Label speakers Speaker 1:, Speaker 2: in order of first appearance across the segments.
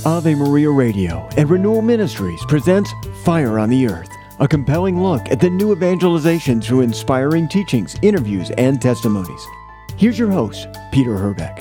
Speaker 1: Ave Maria Radio and Renewal Ministries presents Fire on the Earth, a compelling look at the new evangelization through inspiring teachings, interviews, and testimonies. Here's your host, Peter Herbeck.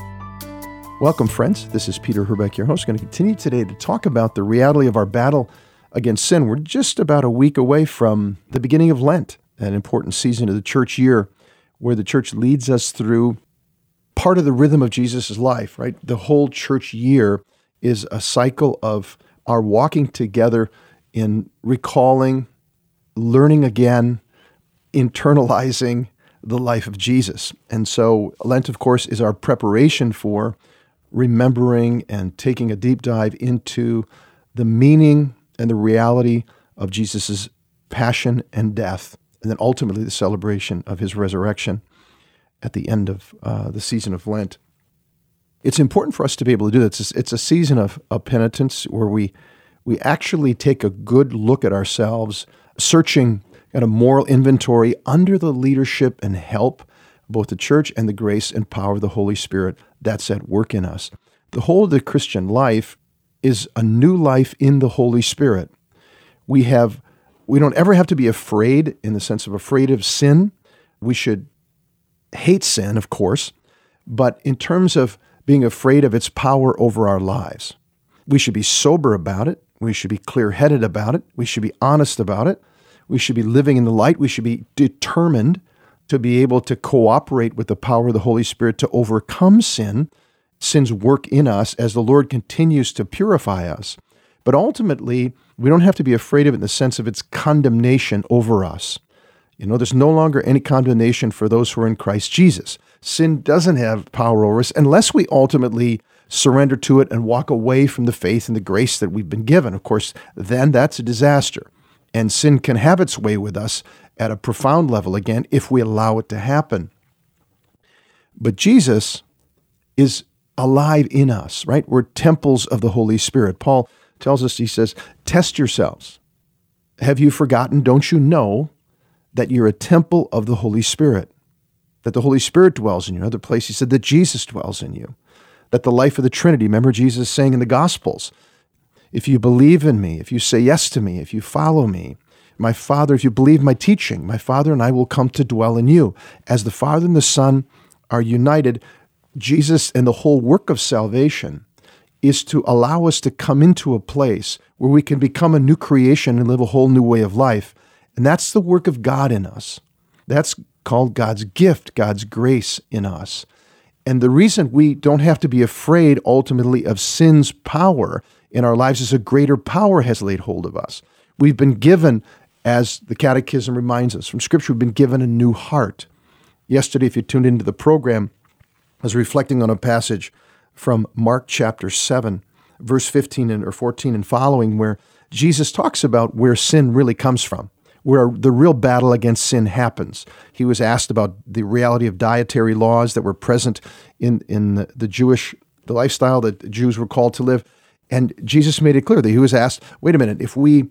Speaker 2: Welcome, friends. This is Peter Herbeck, your host. I'm going to continue today to talk about the reality of our battle against sin. We're just about a week away from the beginning of Lent, an important season of the church year where the church leads us through part of the rhythm of Jesus' life, right? The whole church year is a cycle of our walking together in recalling, learning again, internalizing the life of Jesus. And so Lent, of course, is our preparation for remembering and taking a deep dive into the meaning and the reality of Jesus' passion and death, and then ultimately the celebration of his resurrection at the end of the season of Lent. It's important for us to be able to do this. It's a season of penitence where we actually take a good look at ourselves, searching at a moral inventory under the leadership and help of both the church and the grace and power of the Holy Spirit that's at work in us. The whole of the Christian life is a new life in the Holy Spirit. We don't ever have to be afraid in the sense of afraid of sin. We should hate sin, of course, but in terms of being afraid of its power over our lives. We should be sober about it. We should be clear-headed about it. We should be honest about it. We should be living in the light. We should be determined to be able to cooperate with the power of the Holy Spirit to overcome sin's work in us as the Lord continues to purify us. But ultimately, we don't have to be afraid of it in the sense of its condemnation over us. There's no longer any condemnation for those who are in Christ Jesus. Sin doesn't have power over us unless we ultimately surrender to it and walk away from the faith and the grace that we've been given. Of course, then that's a disaster. And sin can have its way with us at a profound level again if we allow it to happen. But Jesus is alive in us, right? We're temples of the Holy Spirit. Paul tells us, he says, test yourselves. Have you forgotten? Don't you know that you're a temple of the Holy Spirit? That the Holy Spirit dwells in you. Another place he said that Jesus dwells in you. That the life of the Trinity, remember Jesus saying in the Gospels, if you believe in me, if you say yes to me, if you follow me, my Father, if you believe my teaching, my Father and I will come to dwell in you. As the Father and the Son are united, Jesus and the whole work of salvation is to allow us to come into a place where we can become a new creation and live a whole new way of life. And that's the work of God in us. That's called God's gift, God's grace in us. And the reason we don't have to be afraid ultimately of sin's power in our lives is a greater power has laid hold of us. We've been given, as the Catechism reminds us from Scripture, we've been given a new heart. Yesterday, if you tuned into the program, I was reflecting on a passage from Mark chapter 7, verse 15 or 14 and following, where Jesus talks about where sin really comes from, where the real battle against sin happens. He was asked about the reality of dietary laws that were present in the lifestyle that the Jews were called to live. And Jesus made it clear that he was asked, wait a minute, if we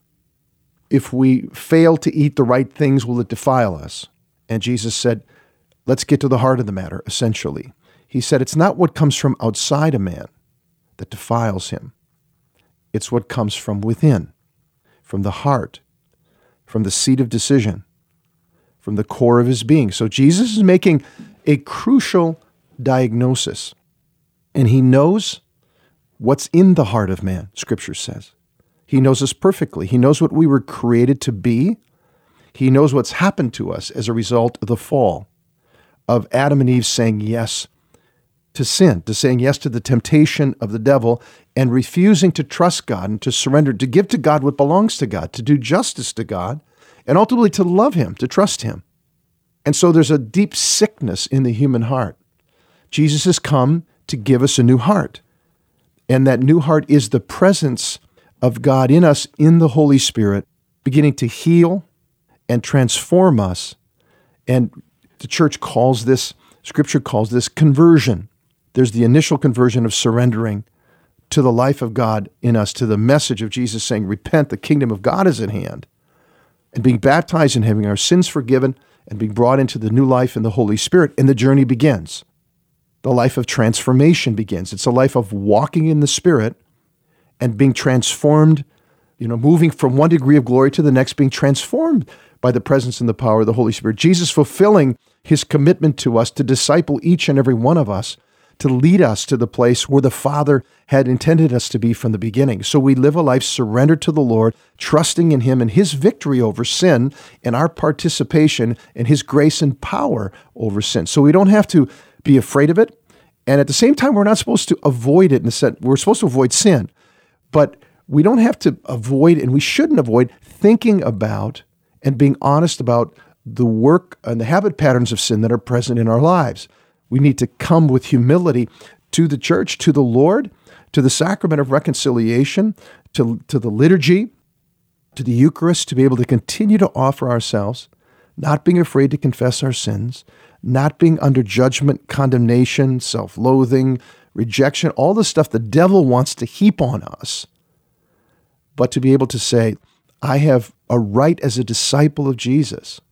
Speaker 2: fail to eat the right things, will it defile us? And Jesus said, let's get to the heart of the matter, essentially. He said, it's not what comes from outside a man that defiles him. It's what comes from within, from the heart, from the seat of decision, from the core of his being. So Jesus is making a crucial diagnosis, and he knows what's in the heart of man, Scripture says. He knows us perfectly. He knows what we were created to be. He knows what's happened to us as a result of the fall, of Adam and Eve saying yes to sin, to saying yes to the temptation of the devil and refusing to trust God and to surrender, to give to God what belongs to God, to do justice to God, and ultimately to love him, to trust him. And so there's a deep sickness in the human heart. Jesus has come to give us a new heart. And that new heart is the presence of God in us, in the Holy Spirit, beginning to heal and transform us. And the church calls this, Scripture calls this conversion. There's the initial conversion of surrendering to the life of God in us, to the message of Jesus saying, repent, the kingdom of God is at hand. And being baptized and having our sins forgiven and being brought into the new life in the Holy Spirit, and the journey begins. The life of transformation begins. It's a life of walking in the Spirit and being transformed, moving from one degree of glory to the next, being transformed by the presence and the power of the Holy Spirit. Jesus fulfilling his commitment to us to disciple each and every one of us, to lead us to the place where the Father had intended us to be from the beginning. So we live a life surrendered to the Lord, trusting in him and his victory over sin and our participation in his grace and power over sin. So we don't have to be afraid of it. And at the same time, we're not supposed to avoid it in the sense we're supposed to avoid sin, but we don't have to avoid, and we shouldn't avoid, thinking about and being honest about the work and the habit patterns of sin that are present in our lives. We need to come with humility to the church, to the Lord, to the sacrament of reconciliation, to the liturgy, to the Eucharist, to be able to continue to offer ourselves, not being afraid to confess our sins, not being under judgment, condemnation, self-loathing, rejection, all the stuff the devil wants to heap on us, but to be able to say, I have a right as a disciple of Jesus,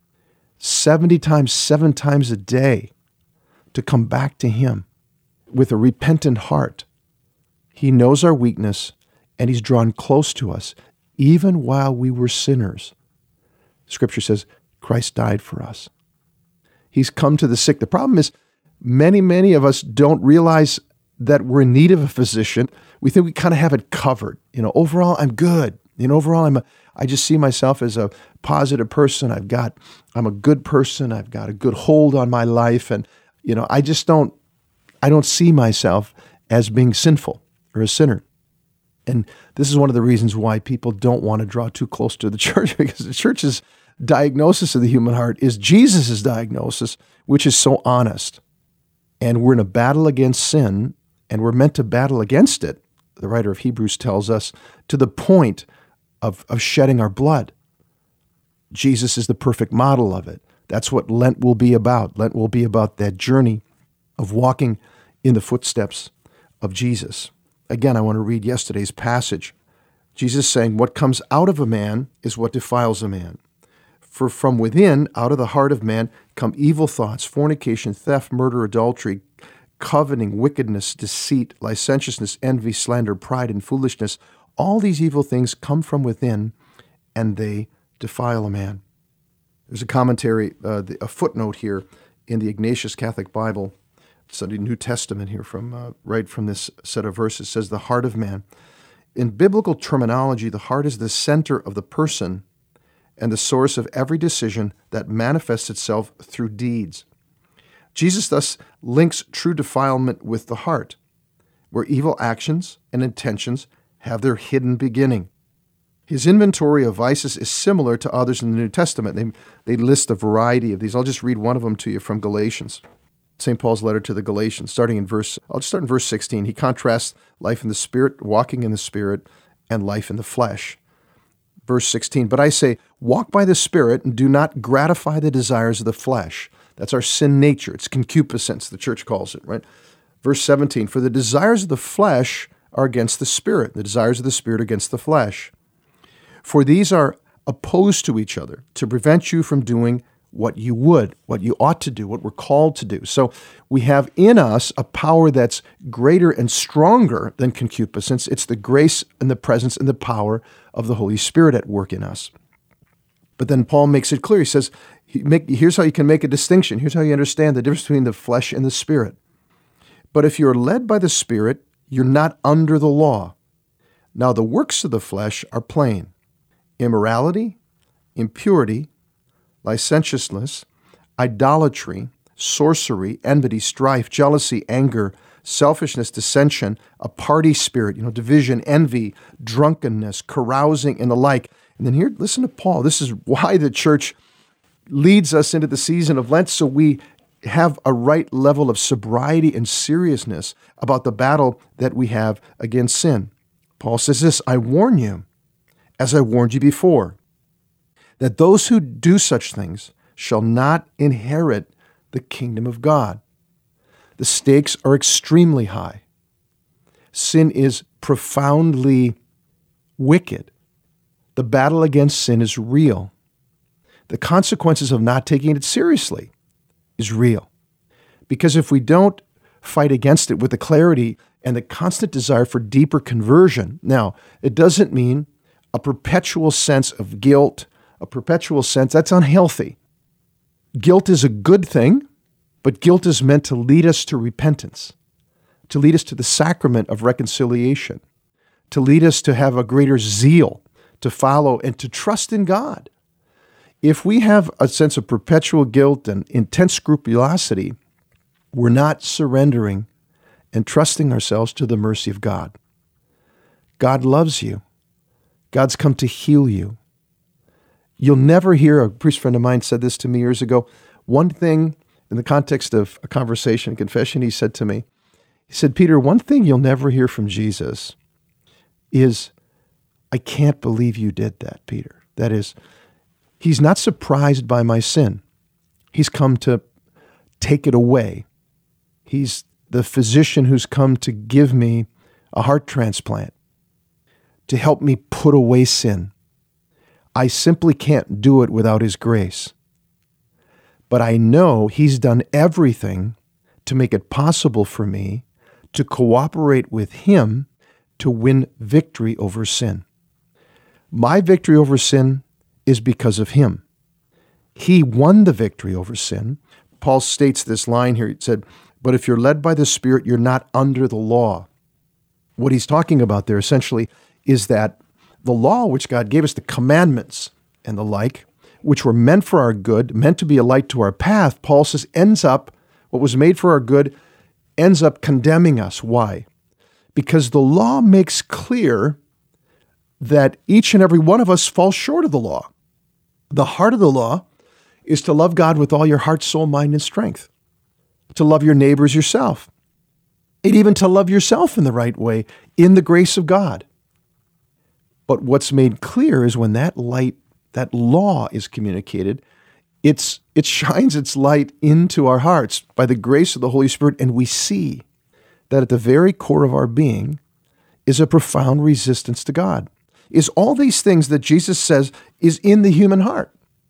Speaker 2: 70 times, 7 times a day, to come back to him with a repentant heart. He knows our weakness, and he's drawn close to us, even while we were sinners. Scripture says, Christ died for us. He's come to the sick. The problem is, many of us don't realize that we're in need of a physician. We think we kind of have it covered. Overall, I'm good. Overall, I just see myself as a positive person. I'm a good person. I've got a good hold on my life. And, I don't see myself as being sinful or a sinner. And this is one of the reasons why people don't want to draw too close to the church, because the church's diagnosis of the human heart is Jesus' diagnosis, which is so honest. And we're in a battle against sin, and we're meant to battle against it, the writer of Hebrews tells us, to the point of shedding our blood. Jesus is the perfect model of it. That's what Lent will be about. Lent will be about that journey of walking in the footsteps of Jesus. Again, I want to read yesterday's passage. Jesus saying, what comes out of a man is what defiles a man. For from within, out of the heart of man, come evil thoughts, fornication, theft, murder, adultery, coveting, wickedness, deceit, licentiousness, envy, slander, pride, and foolishness. All these evil things come from within, and they defile a man. There's a commentary, a footnote here in the Ignatius Catholic Bible, study New Testament here right from this set of verses, says the heart of man. In biblical terminology, the heart is the center of the person and the source of every decision that manifests itself through deeds. Jesus thus links true defilement with the heart, where evil actions and intentions have their hidden beginning. His inventory of vices is similar to others in the New Testament. They list a variety of these. I'll just read one of them to you from Galatians. St. Paul's letter to the Galatians, I'll just start in verse 16. He contrasts life in the Spirit, walking in the Spirit, and life in the flesh. Verse 16, but I say, walk by the Spirit and do not gratify the desires of the flesh. That's our sin nature. It's concupiscence, the church calls it, right? Verse 17, for the desires of the flesh are against the Spirit, the desires of the Spirit against the flesh. For these are opposed to each other to prevent you from doing what you ought to do, what we're called to do. So we have in us a power that's greater and stronger than concupiscence. It's the grace and the presence and the power of the Holy Spirit at work in us. But then Paul makes it clear. He says, here's how you can make a distinction. Here's how you understand the difference between the flesh and the Spirit. But if you're led by the Spirit, you're not under the law. Now the works of the flesh are plain: immorality, impurity, licentiousness, idolatry, sorcery, enmity, strife, jealousy, anger, selfishness, dissension, a party spirit, division, envy, drunkenness, carousing, and the like. And then here, listen to Paul. This is why the church leads us into the season of Lent, so we have a right level of sobriety and seriousness about the battle that we have against sin. Paul says this, I warn you, as I warned you before, that those who do such things shall not inherit the kingdom of God. The stakes are extremely high. Sin is profoundly wicked. The battle against sin is real. The consequences of not taking it seriously is real. Because if we don't fight against it with the clarity and the constant desire for deeper conversion. Now, it doesn't mean a perpetual sense of guilt, a perpetual sense that's unhealthy. Guilt is a good thing, but guilt is meant to lead us to repentance, to lead us to the sacrament of reconciliation, to lead us to have a greater zeal to follow and to trust in God. If we have a sense of perpetual guilt and intense scrupulosity, we're not surrendering and trusting ourselves to the mercy of God. God loves you. God's come to heal you. You'll never hear, a priest friend of mine said this to me years ago, one thing in the context of a conversation, a confession, he said to me, he said, Peter, one thing you'll never hear from Jesus is, I can't believe you did that, Peter. That is, he's not surprised by my sin. He's come to take it away. He's the physician who's come to give me a heart transplant, to help me put away sin. I simply can't do it without his grace. But I know he's done everything to make it possible for me to cooperate with him to win victory over sin. My victory over sin is because of him. He won the victory over sin. Paul states this line here. He said, but if you're led by the Spirit, you're not under the law. What he's talking about there essentially is that the law which God gave us, the commandments and the like, which were meant for our good, meant to be a light to our path, Paul says what was made for our good, ends up condemning us. Why? Because the law makes clear that each and every one of us falls short of the law. The heart of the law is to love God with all your heart, soul, mind, and strength, to love your neighbors yourself, and even to love yourself in the right way, in the grace of God. But what's made clear is when that light, that law is communicated, it shines its light into our hearts by the grace of the Holy Spirit, and we see that at the very core of our being is a profound resistance to God. Is all these things that Jesus says is in the human heart.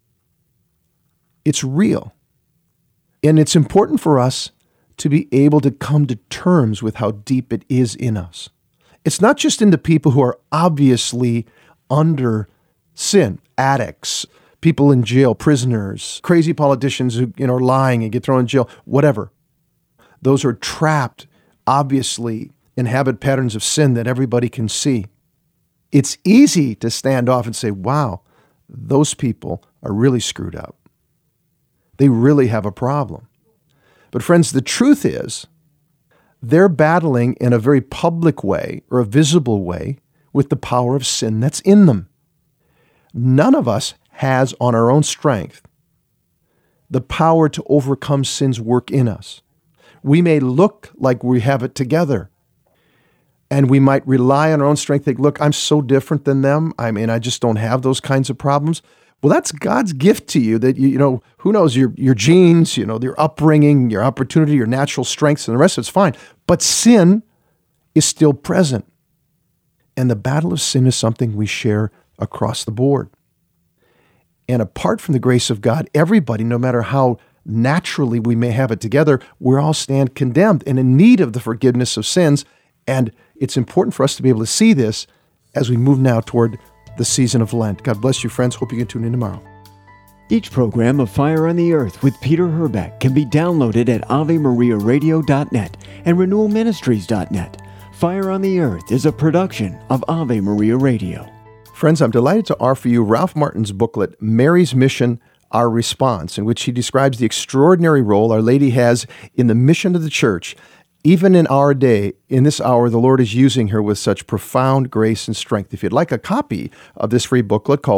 Speaker 2: It's real. And it's important for us to be able to come to terms with how deep it is in us. It's not just in the people who are obviously under sin, addicts, people in jail, prisoners, crazy politicians who are lying and get thrown in jail, whatever. Those are trapped, obviously, in habit patterns of sin that everybody can see. It's easy to stand off and say, wow, those people are really screwed up. They really have a problem. But friends, the truth is, they're battling in a very public way or a visible way with the power of sin that's in them. None of us has on our own strength the power to overcome sin's work in us. We may look like we have it together, and we might rely on our own strength. Think, look, I'm so different than them. I just don't have those kinds of problems. Well, that's God's gift to you that, who knows, your genes, your upbringing, your opportunity, your natural strengths, and the rest of it's fine. But sin is still present. And the battle of sin is something we share across the board. And apart from the grace of God, everybody, no matter how naturally we may have it together, we all stand condemned and in need of the forgiveness of sins. And it's important for us to be able to see this as we move now toward the season of Lent. God bless you, friends. Hope you can tune in tomorrow.
Speaker 1: Each program of Fire on the Earth with Peter Herbeck can be downloaded at AveMariaRadio.net and RenewalMinistries.net. Fire on the Earth is a production of Ave Maria Radio.
Speaker 2: Friends, I'm delighted to offer you Ralph Martin's booklet, Mary's Mission, Our Response, in which he describes the extraordinary role Our Lady has in the mission of the Church. Even in our day, in this hour, the Lord is using her with such profound grace and strength. If you'd like a copy of this free booklet, call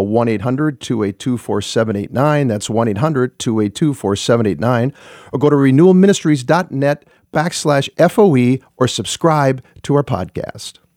Speaker 2: 1-800-282-4789. That's 1-800-282-4789. Or go to renewalministries.net/FOE or subscribe to our podcast.